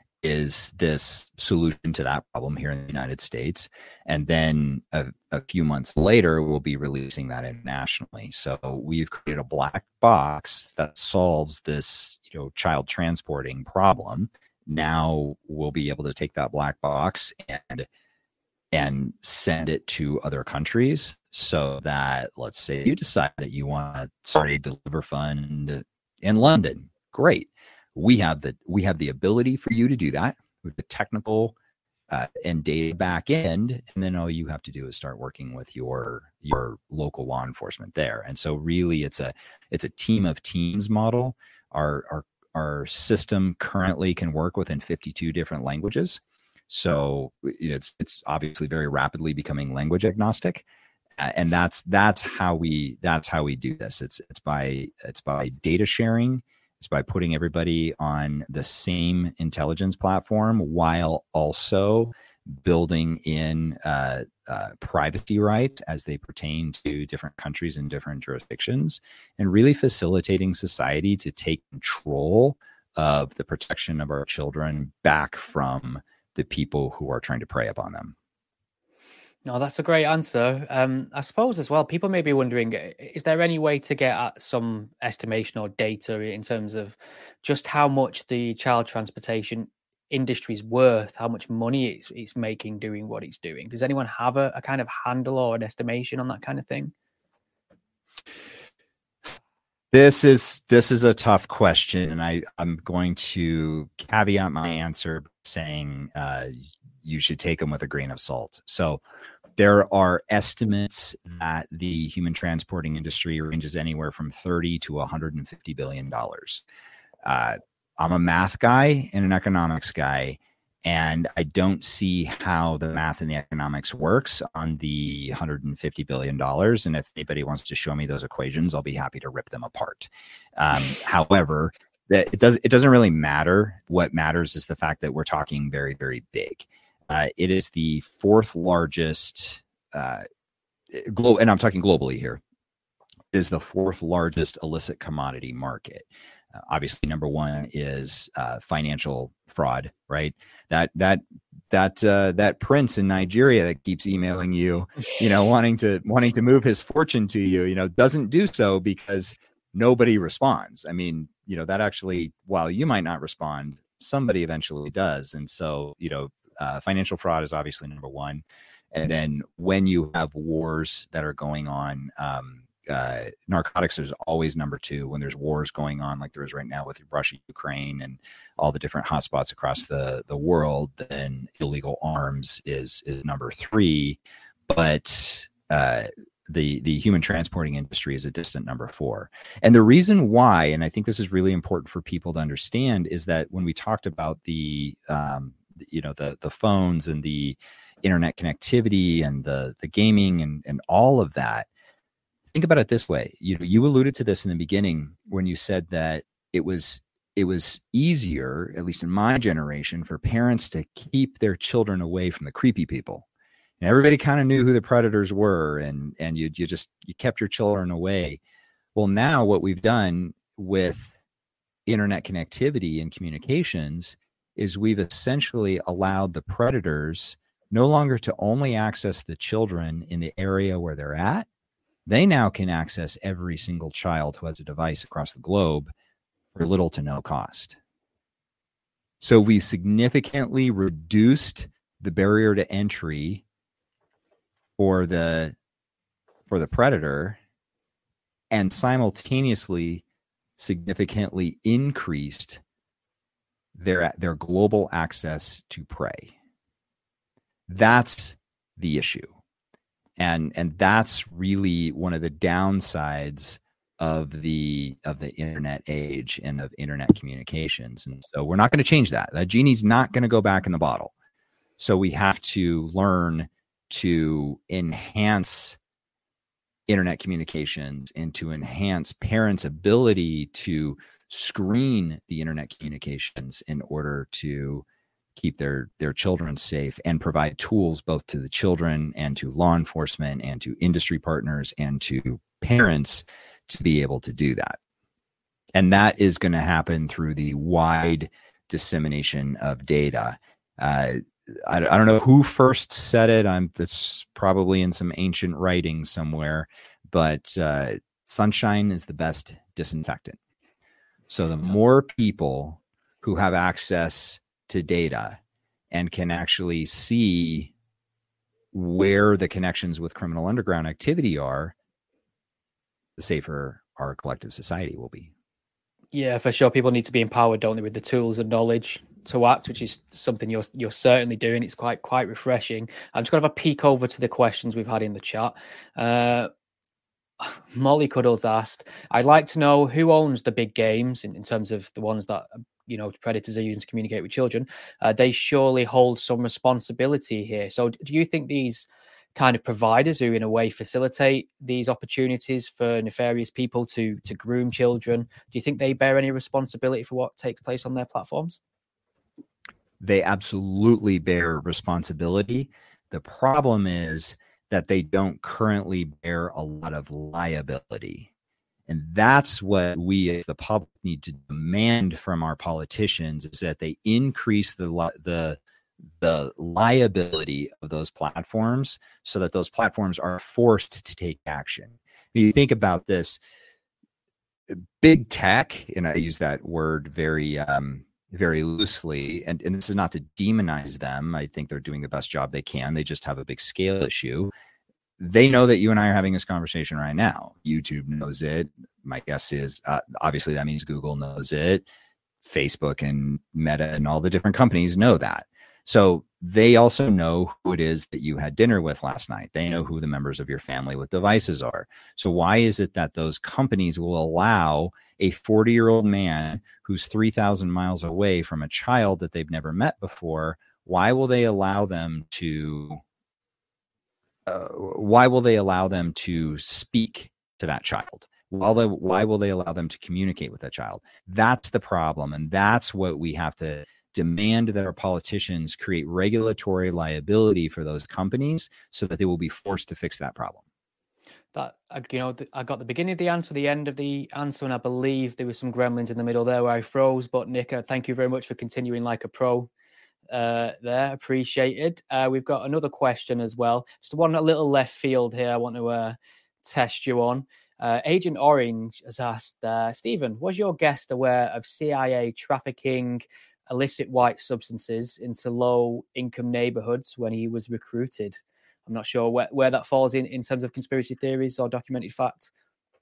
is this solution to that problem here in the United States. And then a, a few months later, we'll be releasing that internationally. So we've created a black box that solves this, you know, child transporting problem. Now we'll be able to take that black box and and send it to other countries so that, let's say you decide that you want to start a Deliver Fund in London. Great. We have the we have the ability for you to do that with the technical uh, and data back end, and then all you have to do is start working with your your local law enforcement there. And so, really, it's a it's a team of teams model. Our our our system currently can work within fifty-two different languages, so it's it's obviously very rapidly becoming language agnostic. Uh, and that's that's how we that's how we do this. It's it's by it's by data sharing. It's by putting everybody on the same intelligence platform while also building in uh, uh, privacy rights as they pertain to different countries and different jurisdictions, and really facilitating society to take control of the protection of our children back from the people who are trying to prey upon them. No, that's a great answer. Um, I suppose as well, people may be wondering, is there any way to get at some estimation or data in terms of just how much the child transportation industry is worth, how much money it's, it's making doing what it's doing? Does anyone have a, a kind of handle or an estimation on that kind of thing? This is this is a tough question, and I, I'm going to caveat my answer saying uh, you should take them with a grain of salt. So there are estimates that the human transporting industry ranges anywhere from thirty to one hundred fifty billion dollars. Uh, I'm a math guy and an economics guy, and I don't see how the math and the economics works on the one hundred fifty billion dollars. And if anybody wants to show me those equations, I'll be happy to rip them apart. Um, however, that it does it doesn't really matter. What matters is the fact that we're talking very, very big. Uh, it is the fourth largest, uh, glo- and I'm talking globally here, it is the fourth largest illicit commodity market. Uh, obviously, number one is uh, financial fraud, right? That that that uh, that prince in Nigeria that keeps emailing you, you know, wanting to wanting to move his fortune to you, you know, doesn't do so because nobody responds. I mean, you know, that actually, while you might not respond, somebody eventually does, and so, you know. Uh, financial fraud is obviously number one. And then when you have wars that are going on, um, uh, narcotics is always number two. When there's wars going on, like there is right now with Russia, Ukraine, and all the different hotspots across the, the world, then illegal arms is, is number three. But uh, the, the human transporting industry is a distant number four. And the reason why, and I think this is really important for people to understand, is that when we talked about the um, you know, the, the phones and the internet connectivity and the, the gaming and, and all of that, think about it this way. You know, you alluded to this in the beginning when you said that it was, it was easier, at least in my generation, for parents to keep their children away from the creepy people. And everybody kind of knew who the predators were, and, and you, you just, you kept your children away. Well, now what we've done with internet connectivity and communications is we've essentially allowed the predators no longer to only access the children in the area where they're at. They now can access every single child who has a device across the globe for little to no cost. So we significantly reduced the barrier to entry for the for the predator, and simultaneously significantly increased their their global access to prey. That's the issue. And, and that's really one of the downsides of the, of the internet age and of internet communications. And so we're not going to change that. That genie's not going to go back in the bottle. So we have to learn to enhance internet communications and to enhance parents' ability to screen the internet communications in order to keep their their children safe and provide tools both to the children and to law enforcement and to industry partners and to parents to be able to do that. And that is going to happen through the wide dissemination of data. Uh, I, I don't know who first said it. I'm it's probably in some ancient writing somewhere, but uh, sunshine is the best disinfectant. So the more people who have access to data and can actually see where the connections with criminal underground activity are, the safer our collective society will be. Yeah, for sure. People need to be empowered, don't they, with the tools and knowledge to act, which is something you're you're certainly doing. It's quite quite refreshing. I'm just going to have a peek over to the questions we've had in the chat. Uh, Molly Cuddles asked, I'd like to know who owns the big games in, in terms of the ones that, you know, predators are using to communicate with children. Uh, they surely hold some responsibility here. So do you think these kind of providers who in a way facilitate these opportunities for nefarious people to to groom children, do you think they bear any responsibility for what takes place on their platforms? They absolutely bear responsibility. The problem is that they don't currently bear a lot of liability. And that's what we as the public need to demand from our politicians, is that they increase the the the liability of those platforms so that those platforms are forced to take action. When you think about this, big tech, and I use that word very um, very loosely, and, and this is not to demonize them. I think they're doing the best job they can. They just have a big scale issue. They know that you and I are having this conversation right now. YouTube knows it. My guess is, uh, obviously, that means Google knows it. Facebook and Meta and all the different companies know that. So they also know who it is that you had dinner with last night. They know who the members of your family with devices are. So why is it that those companies will allow a forty-year-old man who's three thousand miles away from a child that they've never met before? Why will they allow them to uh, why will they allow them to speak to that child? Why, they, why will they allow them to communicate with that child? That's the problem. And that's what we have to demand, that our politicians create regulatory liability for those companies so that they will be forced to fix that problem. That, you know, I got the beginning of the answer, the end of the answer, and I believe there was some gremlins in the middle there where I froze. But Nick, thank you very much for continuing like a pro uh, there. Appreciated. Uh, we've got another question as well. Just one a little left field here I want to uh, test you on. Uh, Agent Orange has asked, uh, Stephen, was your guest aware of C I A trafficking illicit white substances into low-income neighborhoods when he was recruited? I'm not sure where, where that falls in, in terms of conspiracy theories or documented fact.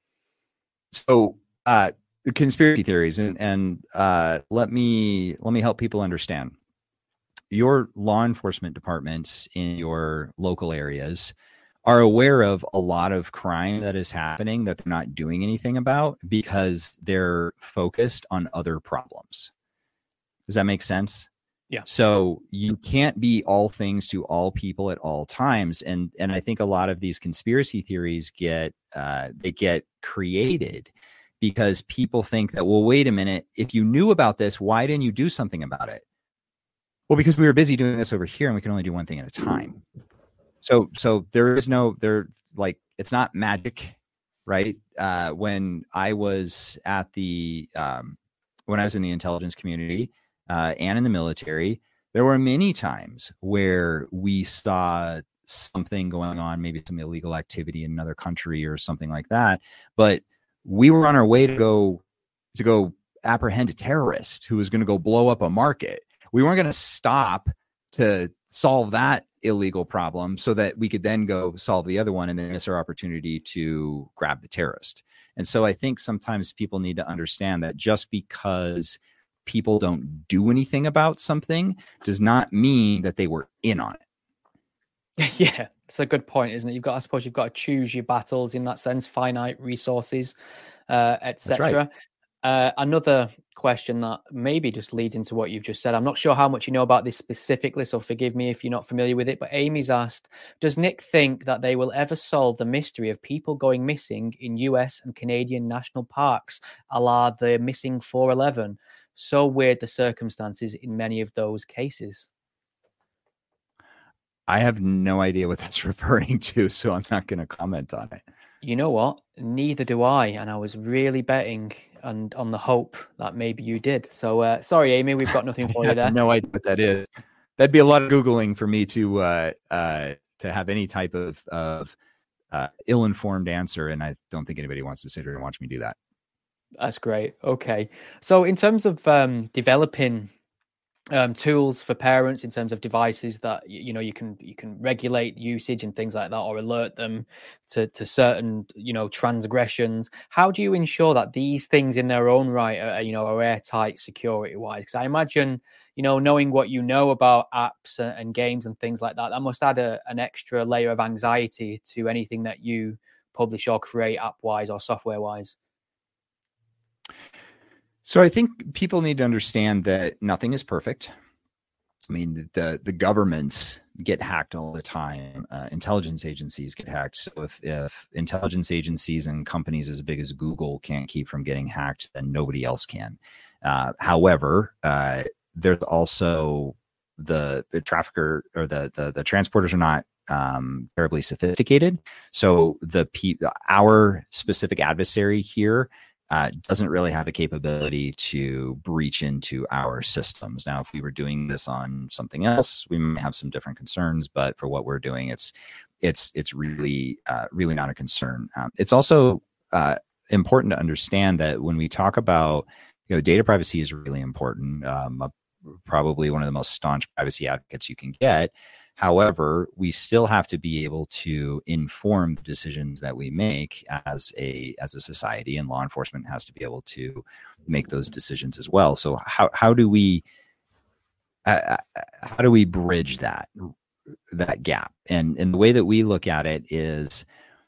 So, uh, conspiracy theories, and, and uh, let me let me help people understand. Your law enforcement departments in your local areas are aware of a lot of crime that is happening that they're not doing anything about because they're focused on other problems. Does that make sense? Yeah. So you can't be all things to all people at all times. And, and I think a lot of these conspiracy theories get, uh, they get created because people think that, well, wait a minute, if you knew about this, why didn't you do something about it? Well, because we were busy doing this over here and we can only do one thing at a time. So, so there is no, there, like, it's not magic, right? Uh, when I was at the, um, when I was in the intelligence community, uh, and in the military, there were many times where we saw something going on, maybe some illegal activity in another country or something like that. But we were on our way to go, to go apprehend a terrorist who was going to go blow up a market. We weren't going to stop to solve that illegal problem so that we could then go solve the other one and then miss our opportunity to grab the terrorist. And so I think sometimes people need to understand that just because people don't do anything about something does not mean that they were in on it. Yeah, it's a good point, isn't it? You've got, I suppose, you've got to choose your battles in that sense, finite resources, uh, That's et cetera. right. Uh, another question that maybe just leads into what you've just said. I'm not sure how much you know about this specifically, so forgive me if you're not familiar with it. But Amy's asked, does Nick think that they will ever solve the mystery of people going missing in U S and Canadian national parks, a la the missing four eleven? So weird the circumstances in many of those cases. I have no idea what that's referring to, so I'm not going to comment on it. You know what? Neither do I. And I was really betting and on the hope that maybe you did. So uh, sorry, Amy, we've got nothing for I you there. have no idea what that is. That'd be a lot of Googling for me to uh, uh, to have any type of, of uh, ill-informed answer. And I don't think anybody wants to sit here and watch me do that. That's great. Okay. So in terms of um, developing um, tools for parents, in terms of devices that, you know, you can you can regulate usage and things like that, or alert them to to certain, you know, transgressions. How do you ensure that these things in their own right are, you know, are airtight security wise? Because I imagine, you know, knowing what you know about apps and games and things like that, that must add a, an extra layer of anxiety to anything that you publish or create app wise or software wise. So I think people need to understand that nothing is perfect. I mean, the the governments get hacked all the time. Uh, intelligence agencies get hacked. So if, if intelligence agencies and companies as big as Google can't keep from getting hacked, then nobody else can. Uh, however, uh, there's also the, the trafficker or the, the the transporters are not um, terribly sophisticated. So the our specific adversary here Uh, doesn't really have the capability to breach into our systems. Now, if we were doing this on something else, we might have some different concerns. But for what we're doing, it's it's it's really uh, really not a concern. Um, it's also uh, important to understand that when we talk about, you know, data privacy is really important. Um, uh, probably one of the most staunch privacy advocates you can get. However, we still have to be able to inform the decisions that we make as a as a society, and law enforcement has to be able to make those decisions as well. So how how do we uh, how do we bridge that that gap? And and the way that we look at it is,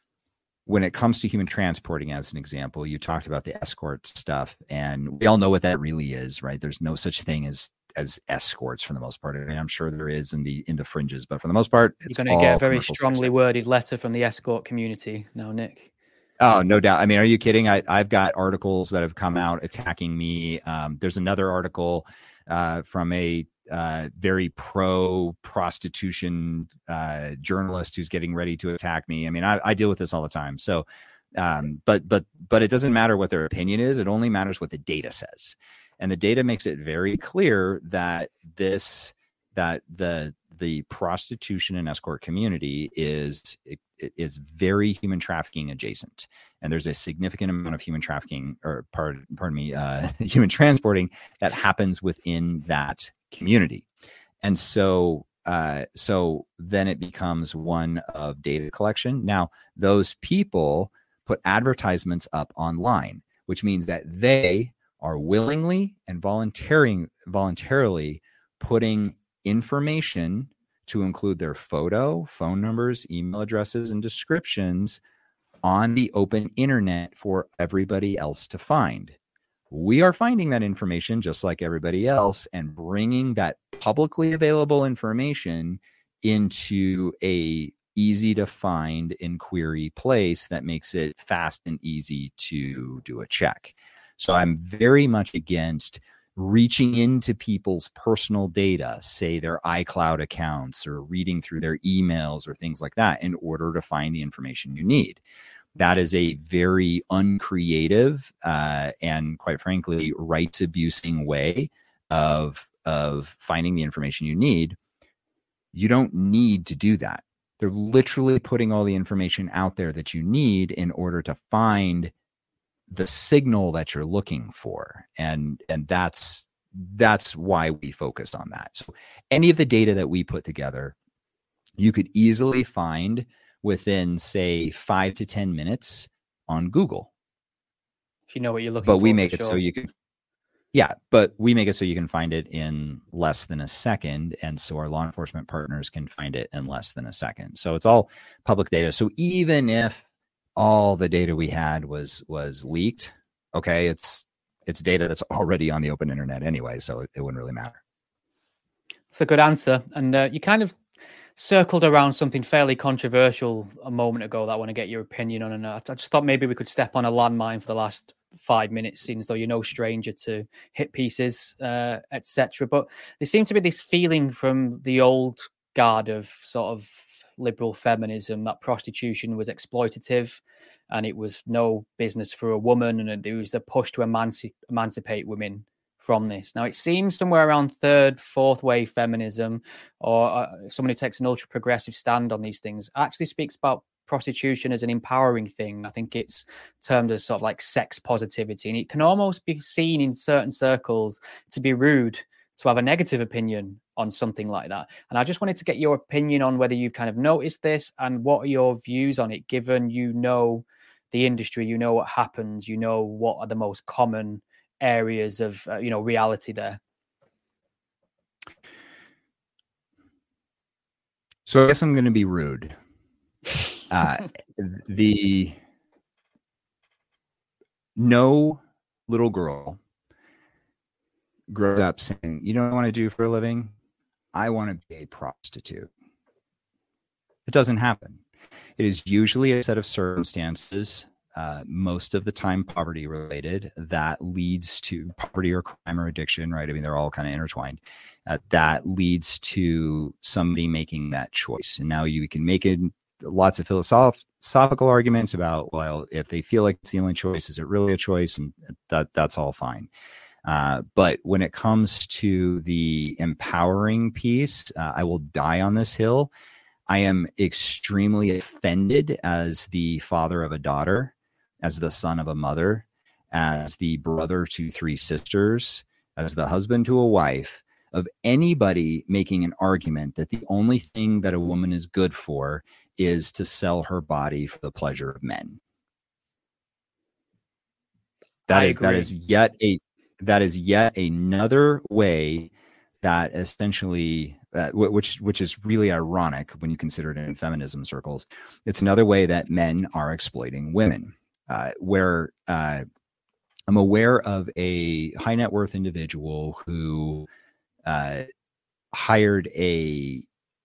when it comes to human transporting, as an example, you talked about the escort stuff, and we all know what that really is, right? There's no such thing as as escorts for the most part. I mean, I'm sure there is in the in the fringes, but for the most part, it's you're going to get a very commercial strongly sex. worded letter from the escort community now, Nick. Oh, no doubt. I mean, are you kidding? I, I've got articles that have come out attacking me. Um, there's another article uh, from a uh, very pro prostitution uh, journalist who's getting ready to attack me. I mean, I, I deal with this all the time. So, um, but but but it doesn't matter what their opinion is. It only matters what the data says. And the data makes it very clear that this, that the the prostitution and escort community is is very human trafficking adjacent, and there's a significant amount of human trafficking, or pardon, pardon me, uh, human transporting that happens within that community, and so uh, so then it becomes one of data collection. Now, those people put advertisements up online, which means that they are willingly and volunteering, voluntarily putting information to include their photo, phone numbers, email addresses, and descriptions on the open internet for everybody else to find. We are finding that information just like everybody else and bringing that publicly available information into a easy to find and query place that makes it fast and easy to do a check. So I'm very much against reaching into people's personal data, say their iCloud accounts, or reading through their emails or things like that in order to find the information you need. That is a very uncreative uh, and, quite frankly, rights abusing way of, of finding the information you need. You don't need to do that. They're literally putting all the information out there that you need in order to find the signal that you're looking for. And, and that's, that's why we focus on that. So any of the data that we put together, you could easily find within, say, five to ten minutes on Google. If you know what you're looking but for. we make for it sure. so you can, Yeah, but we make it so you can find it in less than a second. And so our law enforcement partners can find it in less than a second. So it's all public data. So even if all the data we had was was leaked, okay, it's it's data that's already on the open internet anyway, so it, it wouldn't really matter. It's a good answer. And uh, you kind of circled around something fairly controversial a moment ago that I want to get your opinion on. And I just thought maybe we could step on a landmine for the last five minutes, seeing as though you're no stranger to hit pieces, uh, et cetera. But there seems to be this feeling from the old guard of sort of liberal feminism that prostitution was exploitative and it was no business for a woman, and there was the push to emanci- emancipate women from this. Now, it seems somewhere around third, fourth wave feminism, or uh, someone who takes an ultra progressive stand on these things, actually speaks about prostitution as an empowering thing. I think it's termed as sort of like sex positivity, and it can almost be seen in certain circles to be rude to have a negative opinion on something like that. And I just wanted to get your opinion on whether you've kind of noticed this and what are your views on it, given you know the industry, you know what happens, you know what are the most common areas of uh, you know reality there. So I guess I'm going to be rude. Uh, the no little girl grows up saying, you know what I want to do for a living? I want to be a prostitute. It doesn't happen. It is usually a set of circumstances, uh, most of the time poverty related, that leads to poverty or crime or addiction, right? I mean, they're all kind of intertwined. Uh, that leads to somebody making that choice. And now you can make it lots of philosophical arguments about, well, if they feel like it's the only choice, is it really a choice? And that that's all fine. Uh, but when it comes to the empowering piece, uh, I will die on this hill. I am extremely offended as the father of a daughter, as the son of a mother, as the brother to three sisters, as the husband to a wife, of anybody making an argument that the only thing that a woman is good for is to sell her body for the pleasure of men. That I is agree. that is yet a that is yet another way that essentially, uh, which which is really ironic when you consider it in feminism circles. It's another way that men are exploiting women. Uh, where uh, I'm aware of a high net worth individual who uh, hired a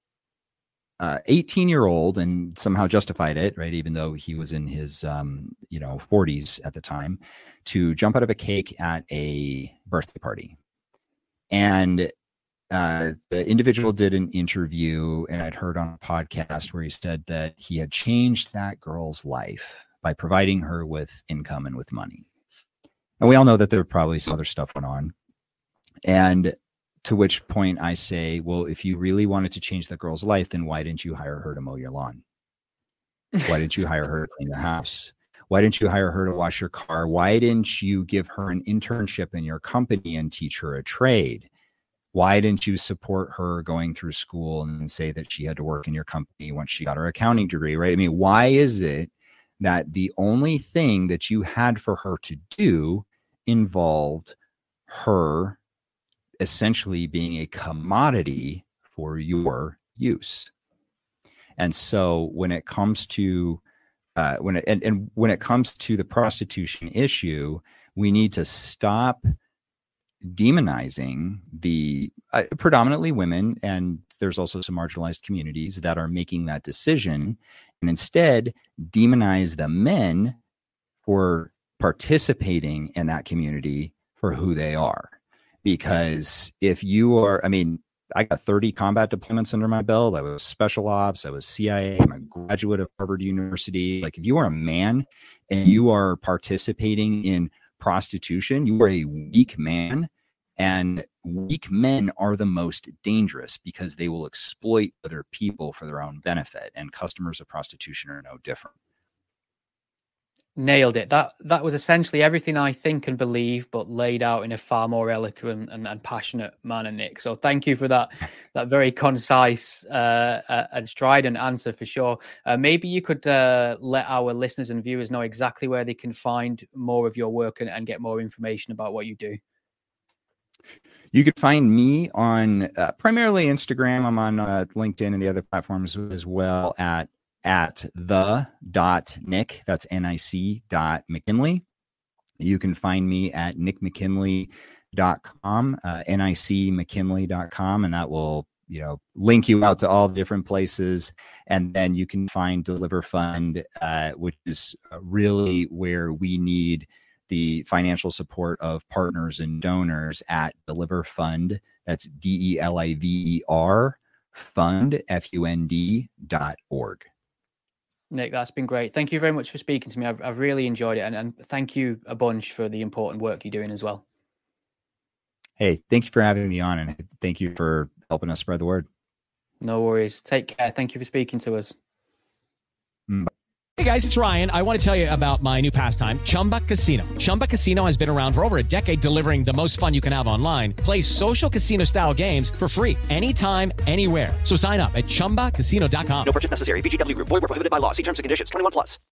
uh, eighteen year old and somehow justified it, right? Even though he was in his, um, you know, forties at the time, to jump out of a cake at a birthday party. And uh, the individual did an interview, and I'd heard on a podcast where he said that he had changed that girl's life by providing her with income and with money. And we all know that there probably some other stuff went on. And to which point I say, well, if you really wanted to change the girl's life, then why didn't you hire her to mow your lawn? Why didn't you hire her to clean your house? Why didn't you hire her to wash your car? Why didn't you give her an internship in your company and teach her a trade? Why didn't you support her going through school and say that she had to work in your company once she got her accounting degree, right? I mean, why is it that the only thing that you had for her to do involved her essentially being a commodity for your use? And so when it comes to uh, when it, and, and when it comes to the prostitution issue, we need to stop demonizing the uh, predominantly women, and there's also some marginalized communities that are making that decision, and instead demonize the men for participating in that community for who they are. Because if you are, I mean, I got thirty combat deployments under my belt. I was special ops. I was C I A. I'm a graduate of Harvard University. Like, if you are a man and you are participating in prostitution, you are a weak man. And weak men are the most dangerous because they will exploit other people for their own benefit. And customers of prostitution are no different. Nailed it. That that was essentially everything I think and believe, but laid out in a far more eloquent and, and passionate manner, Nick. So thank you for that that very concise uh, uh, and strident answer for sure. Uh, maybe you could uh, let our listeners and viewers know exactly where they can find more of your work and, and get more information about what you do. You could find me on uh, primarily Instagram. I'm on uh, LinkedIn and the other platforms as well at at the dot Nick. That's N I C dot McKinley. You can find me at nick mckinley dot com, uh, N I C McKinley dot com, and that will, you know, link you out to all the different places. And then you can find Deliver Fund, uh, which is really where we need the financial support of partners and donors at Deliver Fund. That's D E L I V E R fund, F U N D dot org. Nick, that's been great. Thank you very much for speaking to me. I've, I've really enjoyed it. And, and thank you a bunch for the important work you're doing as well. Hey, thank you for having me on, and thank you for helping us spread the word. No worries. Take care. Thank you for speaking to us. Bye. Hey guys, it's Ryan. I want to tell you about my new pastime, Chumba Casino. Chumba Casino has been around for over a decade, delivering the most fun you can have online. Play social casino style games for free anytime, anywhere. So sign up at chumba casino dot com. No purchase necessary. V G W Group. Void where prohibited by law. See terms and conditions. twenty-one plus.